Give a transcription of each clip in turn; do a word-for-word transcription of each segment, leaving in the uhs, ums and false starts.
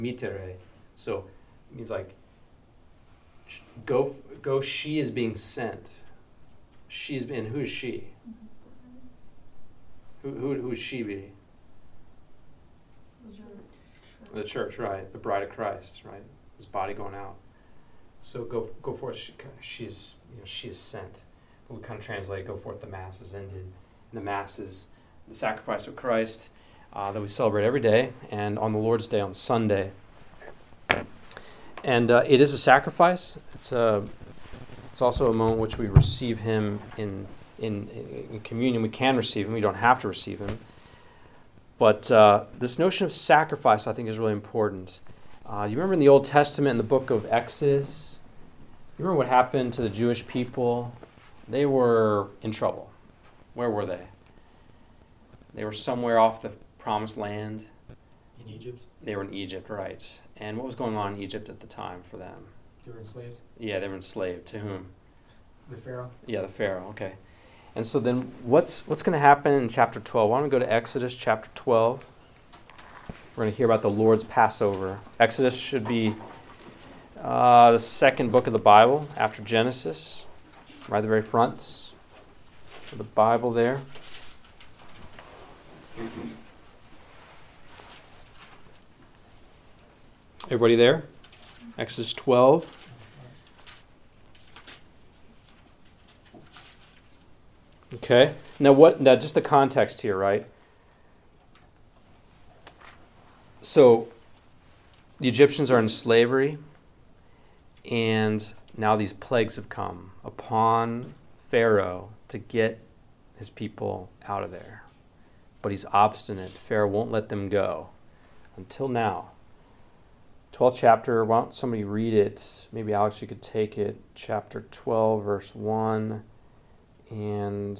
mitere. So it means like, go, go, she is being sent. She's been, who is she? Who, who, who would she be? The church, right? The bride of Christ, right? His body going out. So go, go forth. She, she's, you know, she is sent. We kind of translate, go forth. The mass is ended. And the mass is the sacrifice of Christ uh, that we celebrate every day, and on the Lord's Day on Sunday. And uh, it is a sacrifice. It's a. It's also a moment in which we receive Him in in, in communion. We can receive Him. We don't have to receive Him. But uh, this notion of sacrifice, I think, is really important. Uh, you remember in the Old Testament, in the book of Exodus, you remember what happened to the Jewish people? They were in trouble. Where were they? They were somewhere off the Promised Land. In Egypt? They were in Egypt, right. And what was going on in Egypt at the time for them? They were enslaved? Yeah, they were enslaved. To whom? The Pharaoh? Yeah, the Pharaoh, okay. And so then what's what's going to happen in chapter twelve? Why don't we go to Exodus chapter twelve? We're going to hear about the Lord's Passover. Exodus should be uh, the second book of the Bible after Genesis, right at the very front of the Bible there. Everybody there? Exodus twelve. Okay. Now what now just the context here, right? So the Egyptians are in slavery, and now these plagues have come upon Pharaoh to get his people out of there. But he's obstinate. Pharaoh won't let them go until now. twelfth chapter, why don't somebody read it? Maybe Alex, you could take it. Chapter twelve, verse one, and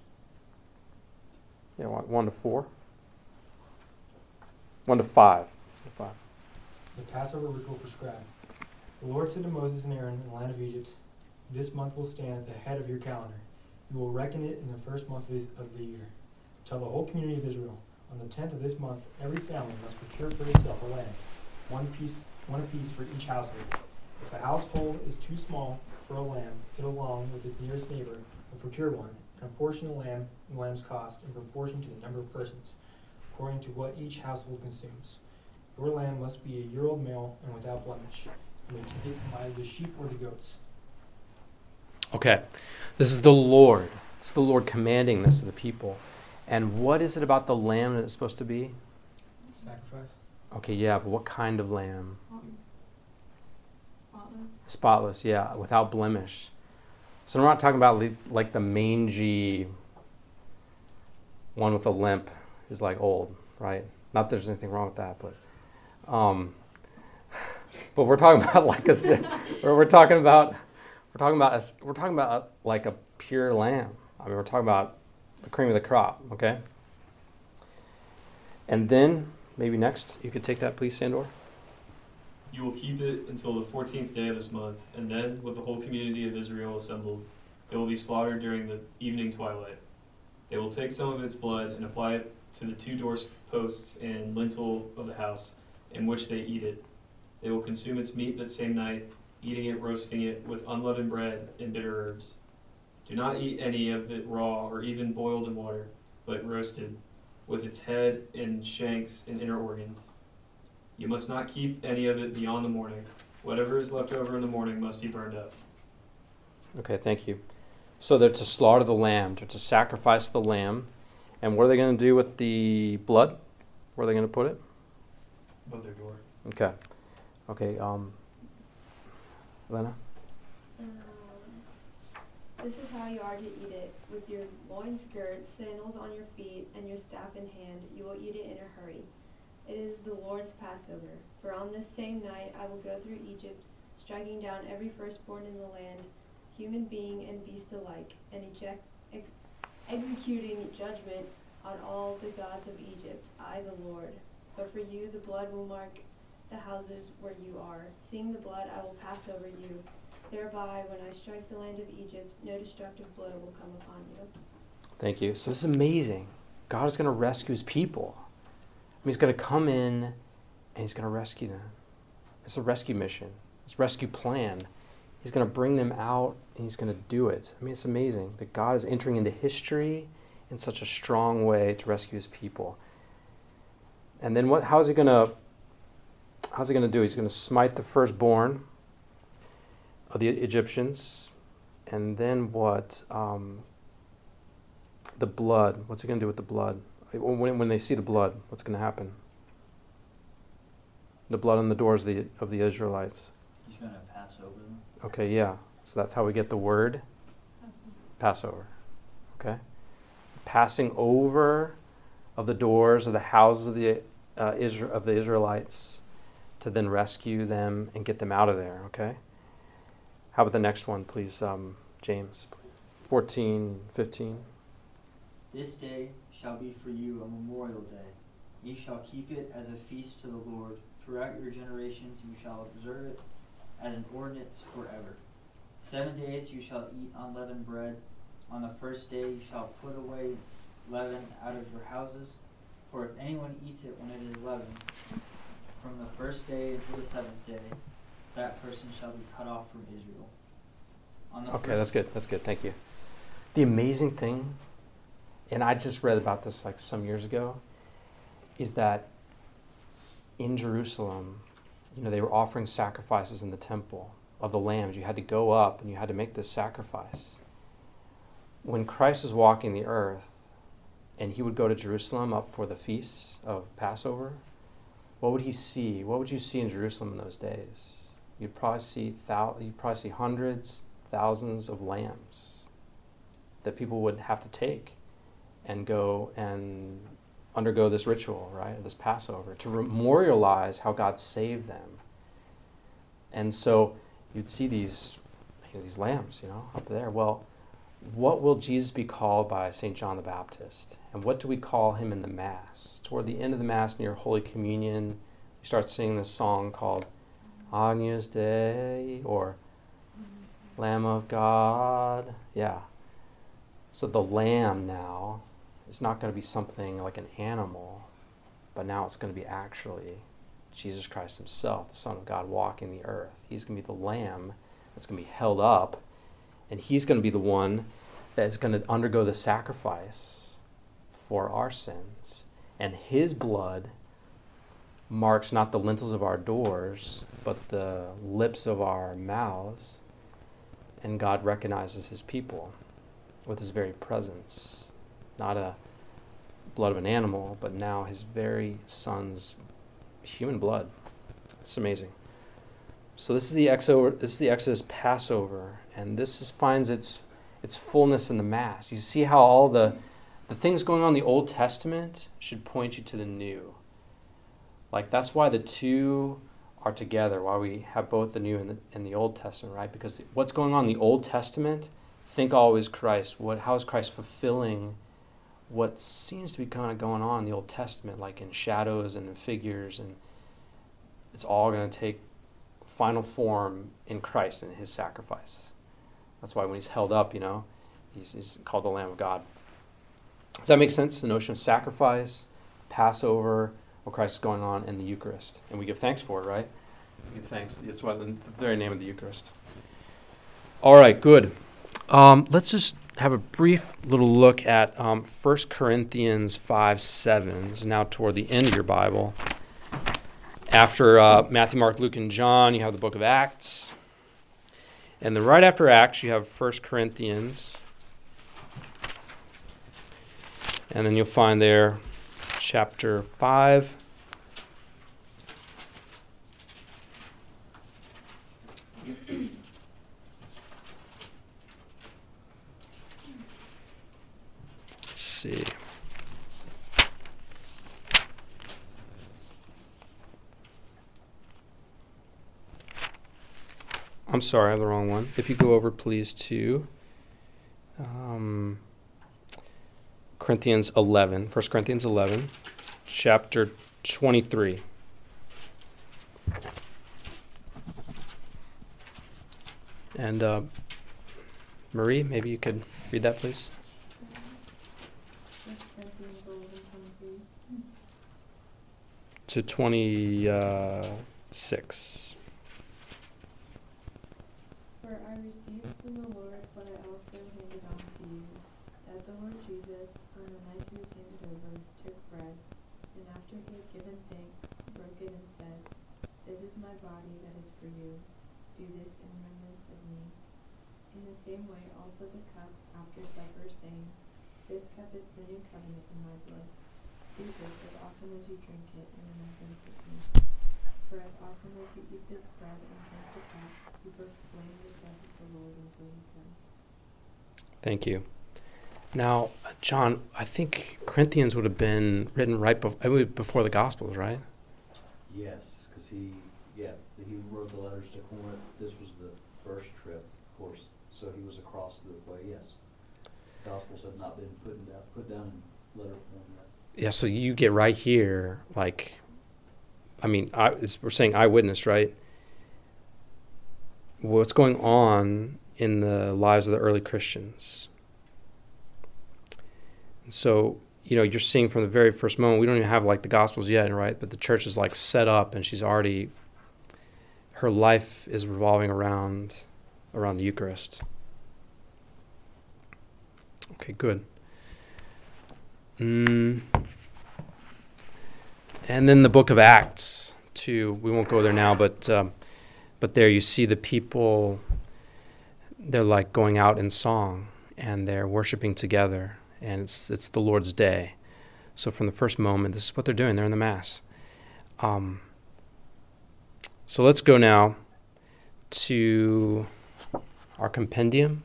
yeah, one to four. One to five. five. The Passover ritual prescribed. The Lord said to Moses and Aaron in the land of Egypt, "This month will stand at the head of your calendar. You will reckon it in the first month of the year. Tell the whole community of Israel, on the tenth of this month, every family must procure for itself a lamb, one piece, one apiece for each household. If a household is too small for a lamb, it along with its nearest neighbor will procure one, and apportion the lamb and the lamb's cost in proportion to the number of persons, according to what each household consumes. Your lamb must be a year-old male and without blemish. You may take it from either the sheep or the goats." Okay, this is the Lord. It's the Lord commanding this to the people. And what is it about the lamb that it's supposed to be? Sacrifice. Okay, yeah, but what kind of lamb? Spotless. Spotless, yeah, without blemish. So we're not talking about le- like the mangy one with a limp who's like old, right? Not that there's anything wrong with that, but um, but we're talking about like a we're talking about we're talking about a, we're talking about a, like a pure lamb. I mean, we're talking about the cream of the crop, okay? And then maybe next you could take that, please, Sandor. You will keep it until the fourteenth day of this month, and then, with the whole community of Israel assembled, it will be slaughtered during the evening twilight. They will take some of its blood and apply it to the two doorposts and lintel of the house in which they eat it. They will consume its meat that same night, eating it, roasting it with unleavened bread and bitter herbs. Do not eat any of it raw or even boiled in water, but roasted, with its head and shanks and inner organs. You must not keep any of it beyond the morning. Whatever is left over in the morning must be burned up." Okay, thank you. So they're to slaughter the lamb, they're to sacrifice the lamb. And what are they going to do with the blood? Where are they going to put it? Above their door. Okay. Okay, um, Lena? Um, this is how you are to eat it. With your loins girt, sandals on your feet, and your staff in hand, you will eat it in a hurry. It is the Lord's Passover. For on this same night I will go through Egypt, striking down every firstborn in the land, human being and beast alike, and eject, ex- executing judgment on all the gods of Egypt, I the Lord. But for you the blood will mark the houses where you are. Seeing the blood I will pass over you. Thereby, when I strike the land of Egypt, no destructive blow will come upon you. Thank you. So this is amazing. God is going to rescue his people. He's going to come in and he's going to rescue them. It's a rescue mission. It's a rescue plan. He's going to bring them out, and he's going to do it. I mean, it's amazing that God is entering into history in such a strong way to rescue his people. And then what? How is he going to? How's he going to do? He's going to smite the firstborn of the Egyptians, and then what? Um, the blood. What's he going to do with the blood? When, when they see the blood, what's going to happen? The blood on the doors of the of the Israelites. He's going to pass over them. Okay, yeah. So that's how we get the word Passover. Okay, passing over of the doors of the houses of the uh, Isra- of the Israelites to then rescue them and get them out of there. Okay. How about the next one, please, um, James? fourteen, fifteen. This day shall be for you a memorial day. Ye shall keep it as a feast to the Lord. Throughout your generations you shall observe it as an ordinance forever. Seven days you shall eat unleavened bread. On the first day you shall put away leaven out of your houses. For if anyone eats it when it is leavened, from the first day until the seventh day, that person shall be cut off from Israel. On the Okay, that's good. That's good. Thank you. The amazing thing, and I just read about this like some years ago, is that in Jerusalem, you know, they were offering sacrifices in the temple of the lambs. You had to go up and you had to make this sacrifice. When Christ was walking the earth and he would go to Jerusalem up for the feasts of Passover, what would he see? What would you see in Jerusalem in those days? You'd probably see thou- you'd probably see hundreds, thousands of lambs that people would have to take and go and undergo this ritual, right, this Passover, to memorialize how God saved them. And so you'd see these, you know, these lambs, you know, up there. Well, what will Jesus be called by Saint John the Baptist? And what do we call him in the Mass? Toward the end of the Mass, near Holy Communion, we start singing this song called Agnus Dei, or Lamb of God. Yeah. So the lamb now is not going to be something like an animal, but now it's going to be actually Jesus Christ himself, the Son of God, walking the earth. He's going to be the lamb that's going to be held up, and he's going to be the one that is going to undergo the sacrifice for our sins. And his blood marks not the lintels of our doors, but the lips of our mouths, and God recognizes his people with his very presence. Not a blood of an animal, but now his very son's human blood. It's amazing. So this is the Exodus, this is the Exodus Passover, and this is, finds its its fullness in the Mass. You see how all the the things going on in the Old Testament should point you to the New. Like that's why the two are together, why we have both the New and the, and the Old Testament, right? Because what's going on in the Old Testament, think always Christ. What? How is Christ fulfilling what seems to be kind of going on in the Old Testament, like in shadows and in figures, and it's all going to take final form in Christ and his sacrifice. That's why when he's held up, you know, he's, he's called the Lamb of God. Does that make sense? The notion of sacrifice, Passover, what Christ is going on in the Eucharist. And we give thanks for it, right? We give thanks. That's why the very name of the Eucharist. All right, good. Um, let's just have a brief little look at um, First Corinthians five seven. This is now toward the end of your Bible. After uh, Matthew, Mark, Luke, and John, you have the book of Acts. And then right after Acts, you have First Corinthians. And then you'll find there chapter five. Let's see. I'm sorry, I have the wrong one. If you go over, please, to um, Corinthians eleven, First Corinthians eleven, chapter twenty-three. And uh, Marie, maybe you could read that, please. to twenty-six. For I received from the Lord what I also handed on to you, that the Lord Jesus, on the night he was handed over, took bread, and after he had given thanks, broke it and said, "This is my body that is for you. Do this in remembrance of me." In the same way also the cup after supper, saying, "This cup is the new covenant in my blood. Do this as often as you drink it in remembrance of me. For as often as you eat this bread and drink the cup, you proclaim the death of the Lord until he comes." Thank you. Now, John, I think Corinthians would have been written right bef- before the Gospels, right? Yes, because he, yeah, he wrote the letters to Corinth. This was the first trip, of course, so he was across the way, yes. Gospels have not been put down, put down in letter form yet. Yeah, so you get right here, like, I mean, I, it's, we're saying eyewitness, right? What's going on in the lives of the early Christians. And so, you know, you're seeing from the very first moment, we don't even have like the Gospels yet, right? But the church is like set up, and she's already, her life is revolving around, around the Eucharist. Okay, good. Mm. And then the book of Acts, too. We won't go there now, but um, but there you see the people, they're like going out in song, and they're worshiping together, and it's it's the Lord's Day. So from the first moment, this is what they're doing. They're in the Mass. Um, so let's go now to our compendium.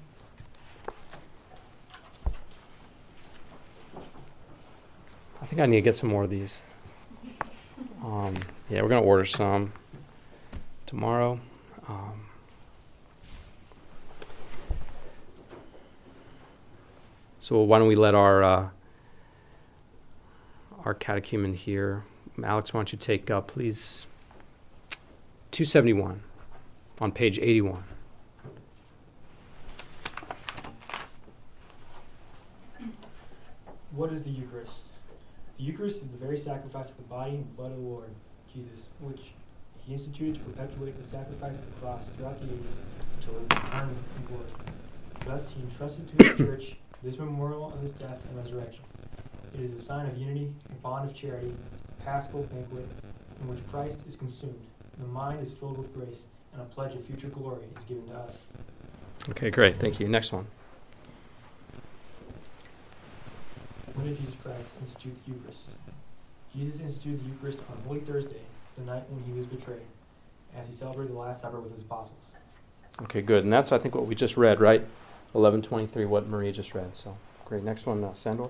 I think I need to get some more of these. Um, yeah, we're going to order some tomorrow. Um, so why don't we let our uh, our catechumen here, Alex, why don't you take, uh, please, two seventy-one on page eighty-one. What is the Eucharist? The Eucharist is the very sacrifice of the body and blood of the Lord Jesus, which he instituted to perpetuate the sacrifice of the cross throughout the ages until it was returned in glory. Thus he entrusted to his church this memorial of his death and resurrection. It is a sign of unity, a bond of charity, a paschal banquet in which Christ is consumed. The mind is filled with grace, and a pledge of future glory is given to us. Okay, great. Thank you. Next one. When did Jesus Christ institute the Eucharist? Jesus instituted the Eucharist on Holy Thursday, the night when he was betrayed, as he celebrated the Last Supper with his apostles. Okay, good. And that's, I think, what we just read, right? eleven twenty-three, what Maria just read. So, great. Next one, uh, Sandor.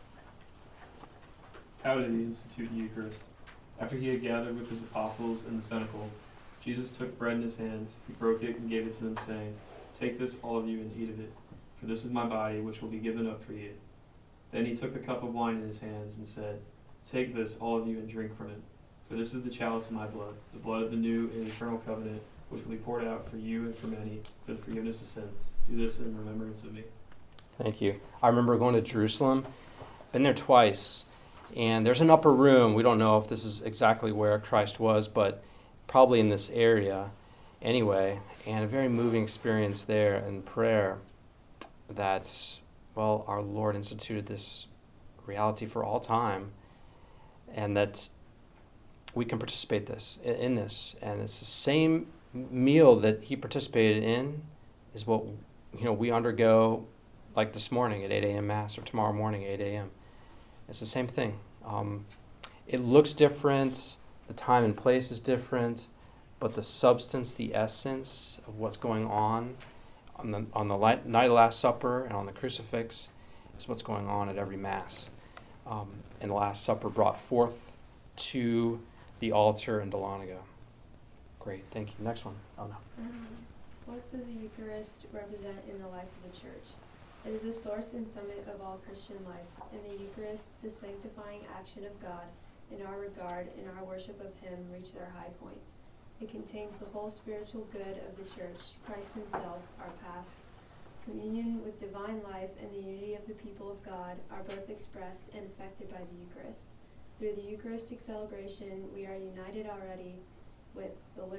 How did he institute the Eucharist? After he had gathered with his apostles in the cenacle, Jesus took bread in his hands, he broke it and gave it to them, saying, "Take this, all of you, and eat of it, for this is my body, which will be given up for you." Then he took the cup of wine in his hands and said, "Take this, all of you, and drink from it, for this is the chalice of my blood, the blood of the new and eternal covenant, which will be poured out for you and for many for the forgiveness of sins. Do this in remembrance of me." Thank you. I remember going to Jerusalem, been there twice, and there's an upper room. We don't know if this is exactly where Christ was, but probably in this area anyway, and a very moving experience there in prayer that, well, our Lord instituted this reality for all time, and that we can participate this in this. And it's the same meal that he participated in is what, you know, we undergo like this morning at eight a.m. Mass, or tomorrow morning at eight a.m. It's the same thing. Um, it looks different, the time and place is different, but the substance, the essence of what's going on on the on the light, night of Last Supper and on the crucifix is what's going on at every Mass. Um, and the Last Supper brought forth to the altar in Dahlonega. Great, thank you. Next one. Oh, no. Um, what does the Eucharist represent in the life of the Church? It is the source and summit of all Christian life, and the Eucharist, the sanctifying action of God, in our regard and our worship of him, reach their high point. It contains the whole spiritual good of the Church, Christ himself, our Pasch. Communion with divine life and the unity of the people of God are both expressed and affected by the Eucharist. Through the Eucharistic celebration, we are united already with the living